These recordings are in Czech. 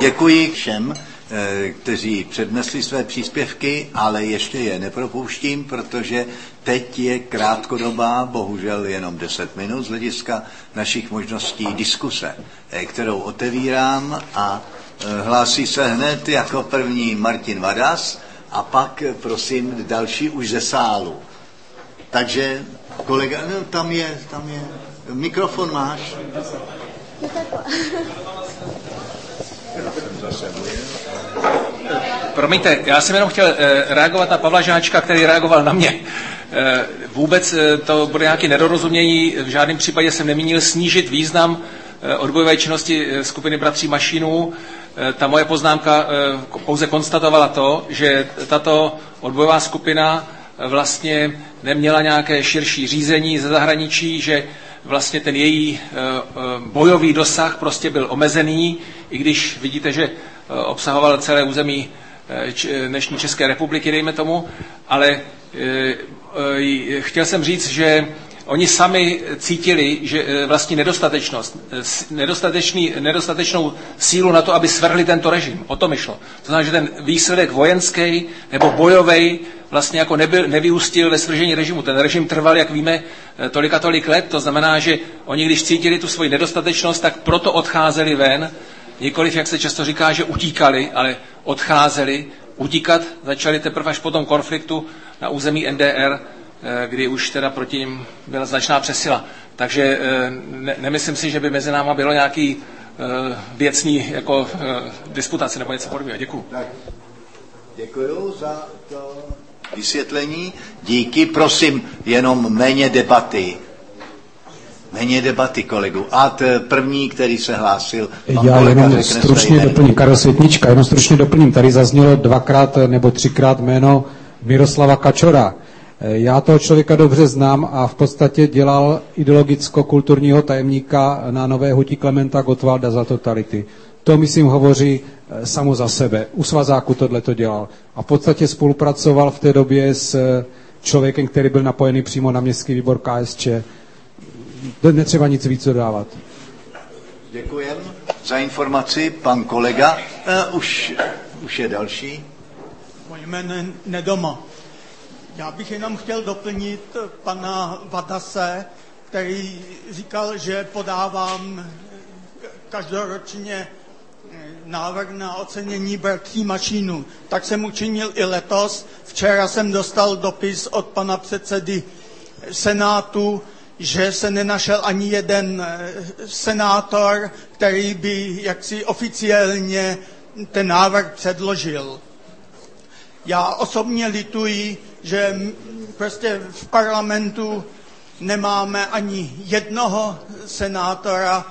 Děkuji všem, kteří přednesli své příspěvky, ale ještě je nepropouštím, protože teď je krátkodobá, bohužel jenom 10 minut z hlediska našich možností diskuse, kterou otevírám a hlásí se hned jako první Martin Vadas a pak prosím další už ze sálu. Takže kolega, no, tam je, mikrofon máš. Promiňte, já jsem jenom chtěl reagovat na Pavla Žáčka, který reagoval na mě. Vůbec to bude nějaké nedorozumění, v žádném případě jsem nemínil snížit význam odbojové činnosti skupiny bratří Mašínů. Ta moje poznámka pouze konstatovala to, že tato odbojová skupina vlastně neměla nějaké širší řízení ze zahraničí, že vlastně ten její bojový dosah prostě byl omezený, i když vidíte, že obsahoval celé území dnešní České republiky, dejme tomu, ale chtěl jsem říct, že oni sami cítili, že vlastně nedostatečnou sílu na to, aby svrhli tento režim. O tom išlo. To znamená, že ten výsledek vojenský nebo bojový vlastně jako nevyústil ve svržení režimu. Ten režim trval, jak víme, tolik a tolik let. To znamená, že oni, když cítili tu svoji nedostatečnost, tak proto odcházeli ven. Nikoliv, jak se často říká, že utíkali, ale odcházeli. Utíkat začali teprve až po tom konfliktu na území NDR, kdy už teda proti nim byla značná přesila. Takže nemyslím si, že by mezi náma bylo nějaký věcný jako disputace nebo něco podobného. Děkuju. Děkuju za to vysvětlení. Díky, prosím, jenom méně debaty. Méně debaty, kolegu. A první, který se hlásil. Já jenom stručně doplním, Karel Světnička, jenom stručně doplním. Tady zaznělo 2x nebo 3x jméno Miroslava Kačora. Já toho člověka dobře znám a v podstatě dělal ideologicko-kulturního tajemníka na Nové hutí Klementa Gottwalda za totality. To, myslím, hovoří samo za sebe. U Svazáku tohleto dělal. A v podstatě spolupracoval v té době s člověkem, který byl napojený přímo na městský výbor KSČ. Netřeba nic víc dodávat. Děkujem za informaci. Pan kolega, už je další. Moje jméno je Nedoma. Já bych jenom chtěl doplnit pana Vadase, který říkal, že podávám každoročně návrh na ocenění bratří Mašínů. Tak jsem učinil i letos. Včera jsem dostal dopis od pana předsedy Senátu, že se nenašel ani jeden senátor, který by jaksi oficiálně ten návrh předložil. Já osobně lituji, že prostě v parlamentu nemáme ani jednoho senátora,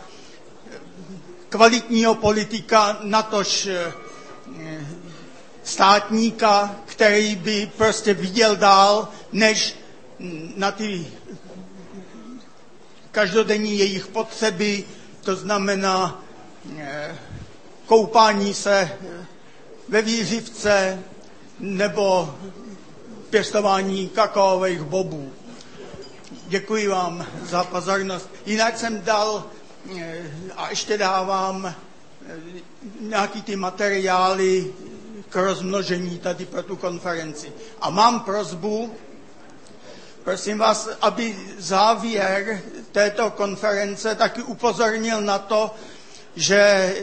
kvalitního politika, natož státníka, který by prostě viděl dál, než na ty každodenní jejich potřeby, to znamená koupání se ve vířivce nebo pěstování kakaových bobů. Děkuji vám za pozornost. Jinak jsem dal a ještě dávám nějaký ty materiály k rozmnožení tady pro tu konferenci. A mám prosbu, prosím vás, aby závěr této konference taky upozornil na to, že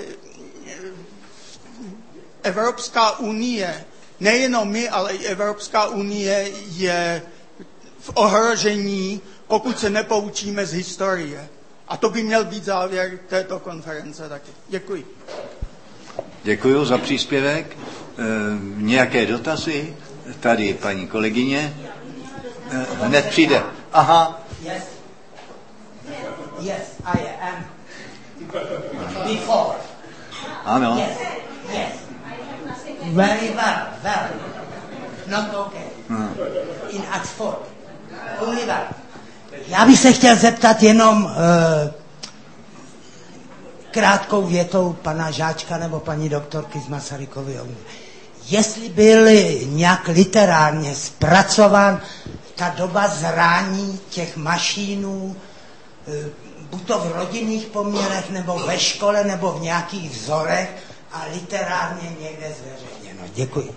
Evropská unie, nejenom my, ale i Evropská unie je v ohrožení, pokud se nepoučíme z historie. A to by měl být závěr této konference taky. Děkuji. Děkuji za příspěvek. Nějaké dotazy? Tady paní kolegyně. Hned přijde. Aha. Yes. Yes, I am. Before. Ano. Yes, yes. Very well. Not okay. In Oxford. Only well. Já bych se chtěl zeptat jenom krátkou větou pana Žáčka nebo paní doktorky z Masarykovy univerzity. Jestli byl nějak literárně zpracován ta doba zrání těch Mašínů, buď to v rodinných poměrech, nebo ve škole, nebo v nějakých vzorech, a literárně někde zveřejněno. Děkuji.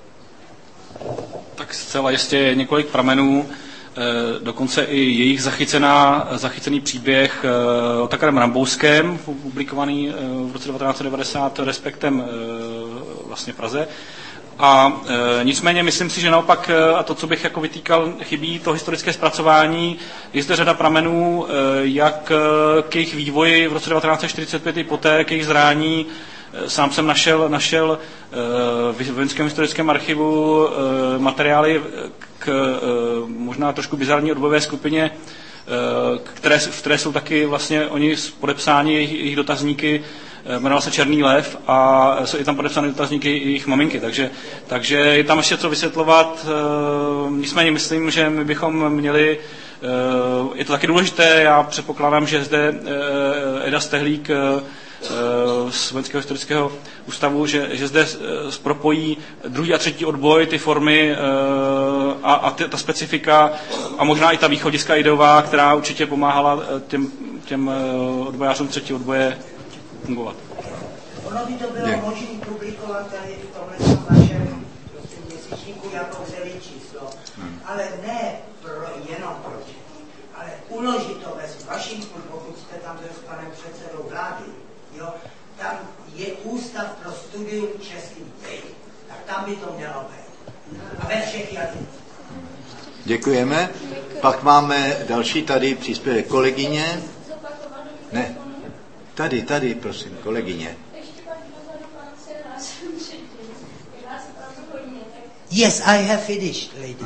Tak zcela jistě několik pramenů, dokonce i jejich zachycený příběh Otakarem Rambouském, publikovaný v roce 1990 Respektem vlastně v Praze. A nicméně myslím si, že naopak, a to, co bych jako vytýkal, chybí to historické zpracování. Je zde řada pramenů, jak k jejich vývoji v roce 1945 i poté, k jejich zrání. Sám jsem našel v Vojenském historickém archivu materiály k možná trošku bizarní odbojové skupině, v které jsou taky vlastně oni podepsáni, jejich dotazníky, jmenoval se Černý lev a jsou i tam podepsány dotazníky jejich maminky, takže je tam ještě co vysvětlovat. Nicméně myslím, že my bychom měli, je to taky důležité, já předpokládám, že zde Eda Stehlík z Vojenského historického ústavu, že zde propojí druhý a třetí odboj, ty formy a ta specifika a možná i ta východiska ideová, která určitě pomáhala těm odbojářům třetí odboje fungovat. Ono by to bylo možné publikovat tady v tomhle našem měsíčníku jako celý číslo, ale ne jenom proti, ale uložit to ve Washingtonu, pokud jste tam byl s panem předsedou vlády, jo, tam je Ústav pro studium českých dějin, tak tam by to mělo být. A ve všech jazycích. Děkujeme. Pak máme další tady příspěvek kolegyně. Ne. Tady, prosím, kolegyně. Yes, I have finished, lady.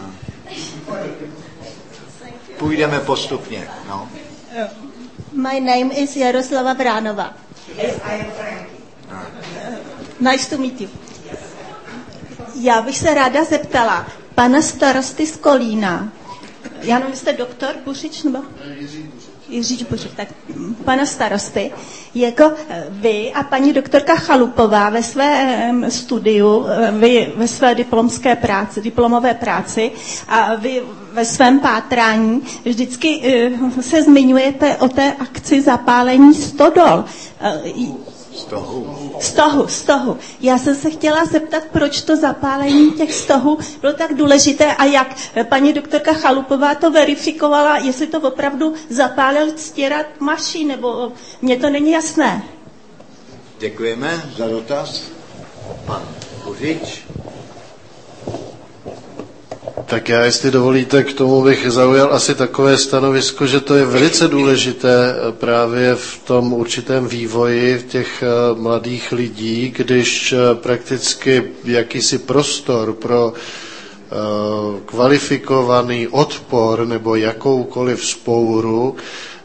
Půjdeme postupně, no. My name is Jaroslava Vránova. Yes, I am Frankie. Nice to meet you. Já bych se ráda zeptala pana starosty z Kolína. Já nevím, jste doktor Buřič, nebo? Jiří Buřič, tak pana starosty, jako vy a paní doktorka Chalupová ve svém studiu, vy ve své diplomové práci a vy ve svém pátrání vždycky se zmiňujete o té akci zapálení stodol. Stohu. Já jsem se chtěla zeptat, proč to zapálení těch stohů bylo tak důležité a jak paní doktorka Chalupová to verifikovala, jestli to opravdu zapálil Ctirad Mašín, nebo mně to není jasné. Děkujeme za dotaz. Pan Buřič. Tak já, jestli dovolíte, k tomu bych zaujal asi takové stanovisko, že to je velice důležité právě v tom určitém vývoji těch mladých lidí, když prakticky jakýsi prostor pro kvalifikovaný odpor nebo jakoukoliv vzpouru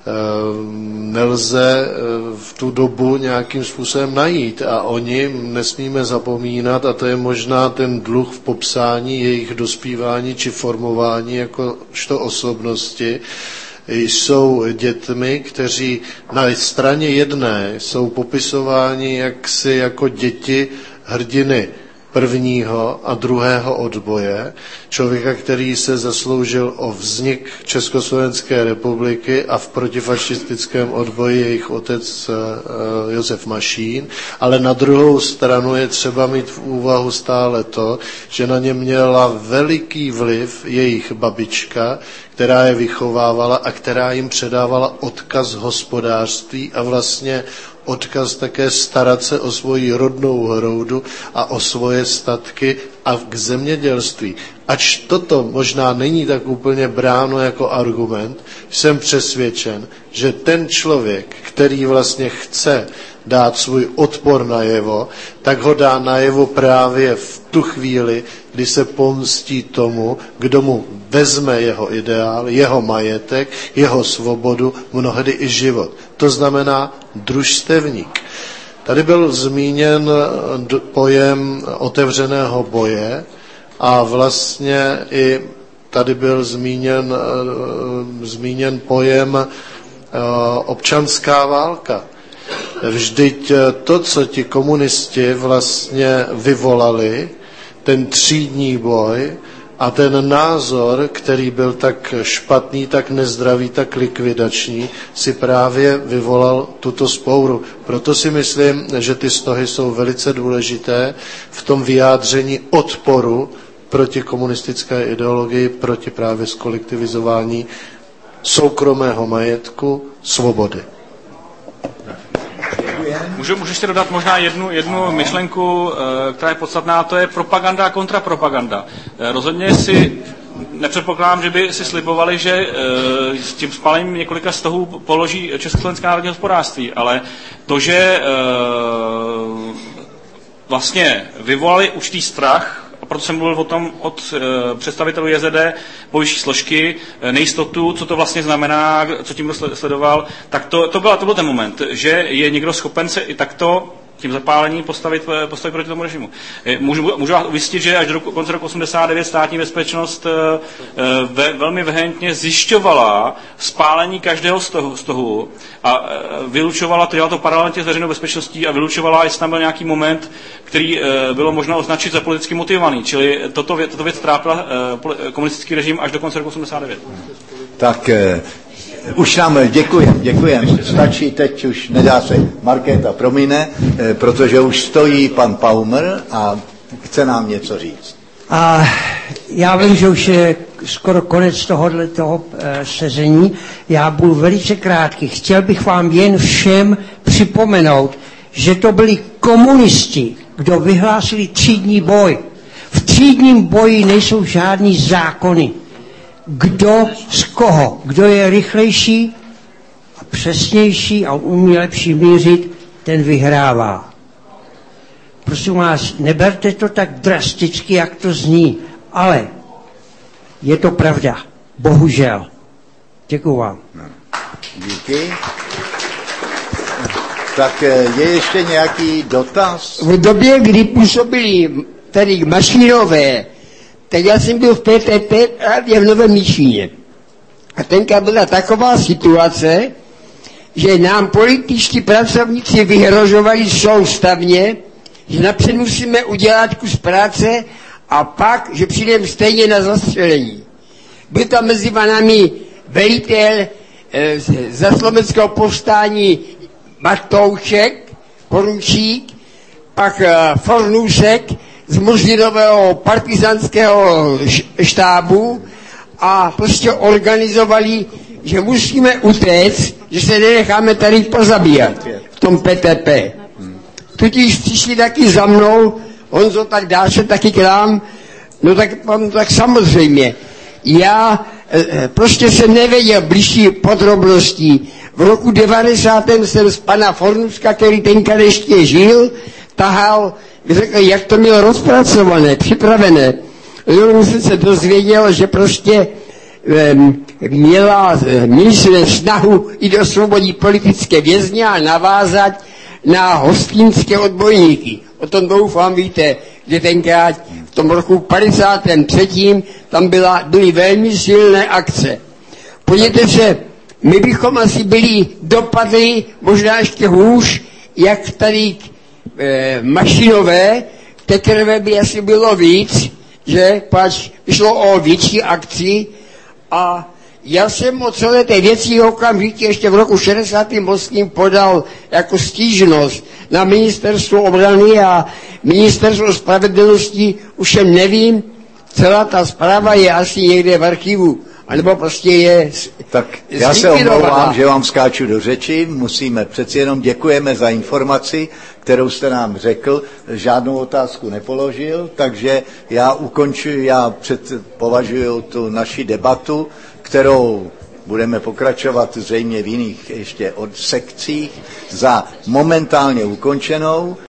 nelze v tu dobu nějakým způsobem najít a oni nesmíme zapomínat, a to je možná ten dluh v popsání jejich dospívání či formování jakožto osobnosti, jsou dětmi, kteří na straně jedné jsou popisováni jaksi jako děti hrdiny prvního a druhého odboje, člověka, který se zasloužil o vznik Československé republiky a v protifašistickém odboji jejich otec Josef Mašín, ale na druhou stranu je třeba mít v úvahu stále to, že na ně měla veliký vliv jejich babička, která je vychovávala a která jim předávala odkaz hospodářství a vlastně odkaz také starat se o svoji rodnou hroudu a o svoje statky a k zemědělství. Ač toto možná není tak úplně bráno jako argument, jsem přesvědčen, že ten člověk, který vlastně chce dát svůj odpor najevo, tak ho dá najevo právě v tu chvíli, kdy se pomstí tomu, kdo mu vezme jeho ideál, jeho majetek, jeho svobodu, mnohdy i život. To znamená družstevník. Tady byl zmíněn pojem otevřeného boje a vlastně i tady byl zmíněn pojem občanská válka. Vždyť to, co ti komunisti vlastně vyvolali, ten třídní boj, A ten názor, který byl tak špatný, tak nezdravý, tak likvidační, si právě vyvolal tuto vzpouru. Proto si myslím, že ty stohy jsou velice důležité v tom vyjádření odporu proti komunistické ideologii, proti právě zkolektivizování soukromého majetku, svobody. Můžu ještě dodat možná jednu myšlenku, která je podstatná, to je propaganda a kontrapropaganda. Rozhodně si nepředpokládám, že by si slibovali, že s tím spálením několika stohů položí Československé národní hospodářství, ale to, že vlastně vyvolali určitý strach, a proto jsem mluvil o tom od představitelů JZD po vyšší složky, nejistotu, co to vlastně znamená, co tím sledoval, tak to byl ten moment, že je někdo schopen se i takto tím zapálením postavit proti tomu režimu. Můžu vás ujistit, že až do konce roku 89 státní bezpečnost velmi vehementně zjišťovala spálení každého stohu a vylučovala, to dělala to paralelně s veřejnou bezpečností a vylučovala, jestli tam byl nějaký moment, který bylo možno označit za politicky motivovaný. Čili tato věc trápila komunistický režim až do konce roku 89. Tak už nám děkujem. Stačí, teď už nedá se. Markéta promine, protože už stojí pan Paumer a chce nám něco říct. A já vím, že už je skoro konec toho sezení. Já budu velice krátký. Chtěl bych vám jen všem připomenout, že to byli komunisti, kdo vyhlásili třídní boj. V třídním boji nejsou žádný zákony. Kdo z koho, kdo je rychlejší a přesnější a umí lepší mířit, ten vyhrává. Prosím vás, neberte to tak drasticky, jak to zní, ale je to pravda. Bohužel. Děkuju vám. Díky. Tak je ještě nějaký dotaz? V době, kdy působili tady Mašínové, tak já jsem byl v PTP právě v Novém Míšíně. A tenka byla taková situace, že nám političtí pracovníci vyhrožovali soustavně, že napřed musíme udělat kus práce a pak, že přijdeme stejně na zastřelení. Byl tam mezi námi velitel za slovenského povstání Matoušek, poručík, pak Fornůsek z Mužlinového partizánského štábu a prostě organizovali, že musíme utéct, že se nenecháme tady pozabíjat v tom PTP. Tudíž přišli taky za mnou, Honzo, tak dá se taky k nám, no tak samozřejmě. Já prostě jsem nevěděl blížší podrobností. V roku 90. jsem z pana Fornuska, který tenka ještě žil, tahal, řekl, jak to měl rozpracované, připravené. Já jsem se dozvěděl, že prostě měla snahu i do svobodní politické vězně a navázat na hostínské odbojníky. O tom doufám víte, že tenkrát v tom roku 53. tam byly velmi silné akce. Podívejte se, my bychom asi dopadli možná ještě hůř, jak tady Mašinové, té krve by asi bylo víc, že pač šlo o větší akci a já jsem o celé té věci okamžitě ještě v roku 68. podal jako stížnost na ministerstvo obrany a ministerstvo spravedlnosti, už jen nevím, celá ta zpráva je asi někde v archivu, anebo prostě je tak já se omlouvám, že vám skáču do řeči, přeci jenom děkujeme za informaci, kterou jste nám řekl, žádnou otázku nepoložil, takže já považuji tu naši debatu, kterou budeme pokračovat zřejmě v jiných ještě sekcích, za momentálně ukončenou.